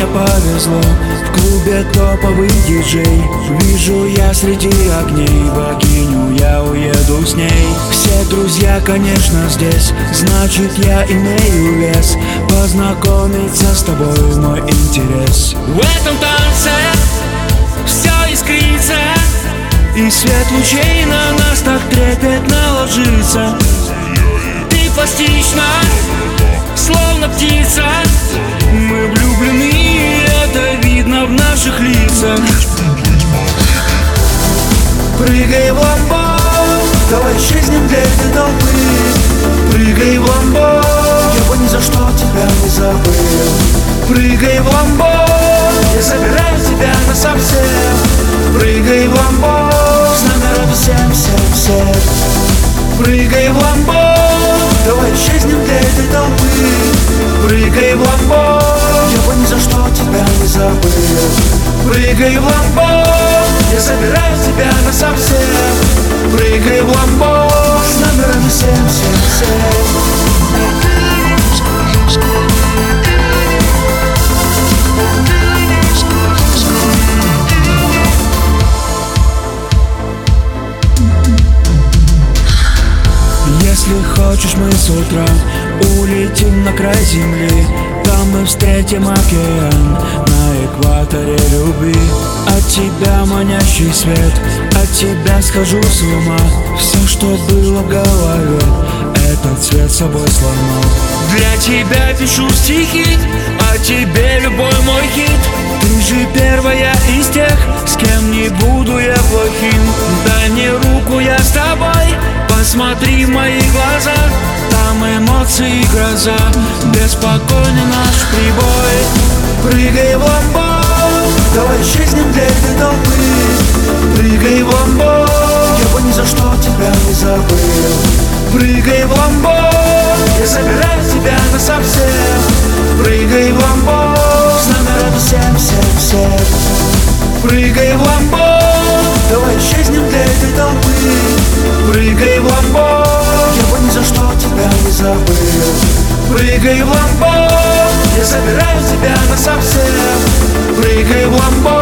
повезло, в клубе топовый диджей. Вижу я среди огней богиню, я уеду с ней. Все друзья, конечно, здесь, значит я имею вес. Познакомиться с тобой мой интерес. В этом танце все искрится, и свет лучей на нас так трепетно ложится. ты пластична, словно птица. Мы влюблены, это видно в наших лицах. Прыгай в ламбо, давай исчезнем для этой толпы. Прыгай в ламбо, я бы ни за что тебя не забыл. Прыгай в ламбо, я забираю тебя насовсем. Прыгай в ламбо, с нами рады всем. Прыгай в ламбо, давай исчезнем для этой толпы. Прыгай в ламбо, я бы ни за что тебя не забыл. Прыгай в ламбо, я забираю тебя насовсем. Прыгай в ламбо, с нами рады всем. Если хочешь, мы с утра улетим на край земли. Там мы встретим океан на экваторе любви. От тебя манящий свет, от тебя схожу с ума. Все, что было в голове, этот цвет собой сломал. Для тебя пишу стихи, а тебе любой мой хит. Ты же первая из тех, с кем не буду я плохим. Дай мне руку, я с тобой. Посмотри в мои глаза, там эмоции и гроза. Беспокойный наш прибой. Прыгай в ламбо, давай исчезнем для этой толпы. Прыгай в ламбо, я бы ни за что тебя не забыл. Прыгай в ламбо, я забираю тебя насовсем. Прыгай в ламбо, с нами рады всем. Прыгай в ламбо, давай исчезнем для этой толпы. Прыгай в ламбо, я бы ни за что тебя не забыл. Прыгай в ламбо, я забираю тебя насовсем. Прыгай в ламбо,